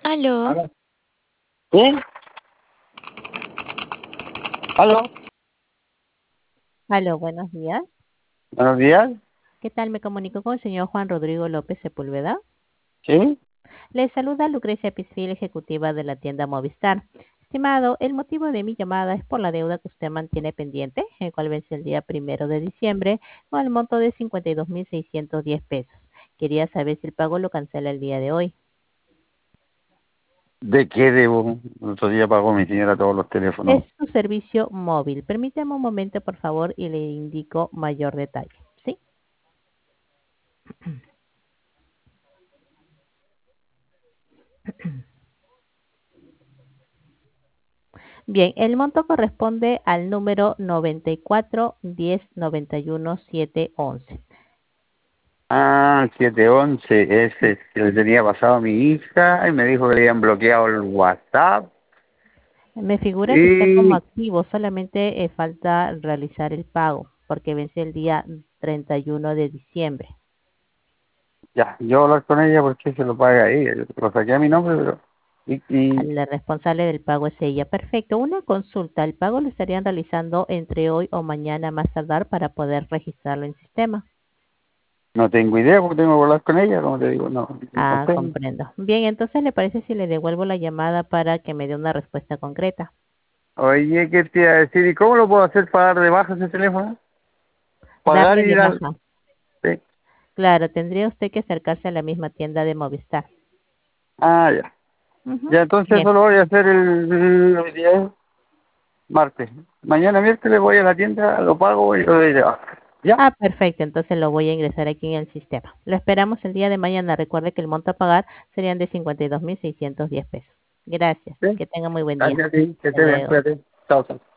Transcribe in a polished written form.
Aló, Aló. ¿Sí? ¿Aló? aló, buenos días. Buenos días. ¿Qué tal? Me comunico con el señor Juan Rodrigo López Sepúlveda. ¿Sí? Le saluda Lucrecia Pisfil, ejecutiva de la tienda Movistar. Estimado, el motivo de mi llamada es por la deuda que usted mantiene pendiente, el cual vence el día 1 de diciembre, con el monto de 52.610 pesos. Quería saber si el pago lo cancela el día de hoy. ¿De qué debo? El otro día pagó mi señora todos los Es teléfonos. su servicio móvil. Permítame un momento, por favor, y le indico mayor detalle. ¿Sí? Bien, el monto corresponde al número 94 10 91 711. Ah, 711. Ese es que le tenía pasado a mi hija y me dijo que le habían bloqueado el WhatsApp. Me figura que está como Y activo, solamente falta realizar el pago porque vence el día 31 de diciembre. ya, yo voy a hablar con ella porque se lo paga ella. Yo lo saqué a mi nombre, pero... La responsable del pago es ella. Perfecto. Una consulta. El pago lo estarían realizando entre hoy o mañana más tardar para poder registrarlo en sistema. no tengo idea porque tengo que hablar con ella, como te digo, no Ah, sé. comprendo. Bien, entonces le parece si le devuelvo la llamada para que me dé una respuesta concreta. Oye, ¿qué te iba a decir? ¿Y cómo lo puedo hacer para dar de baja ese teléfono? Pagar Darle y de ir al... baja. Sí. Claro, tendría usted que acercarse a la misma tienda de Movistar. Ah, ya. Ujú. Ya, entonces Bien. eso lo voy a hacer el día martes. Mañana miércoles voy a la tienda, lo pago y lo doy de baja. ¿Ya? Ah, perfecto. Entonces lo voy a ingresar aquí en el sistema. Lo esperamos el día de mañana. Recuerde que el monto a pagar serían de 52.610 pesos. Gracias. Sí. Que tenga muy buen día. Gracias a ti, que Hasta te bien, luego. cuídate. Chao, chao.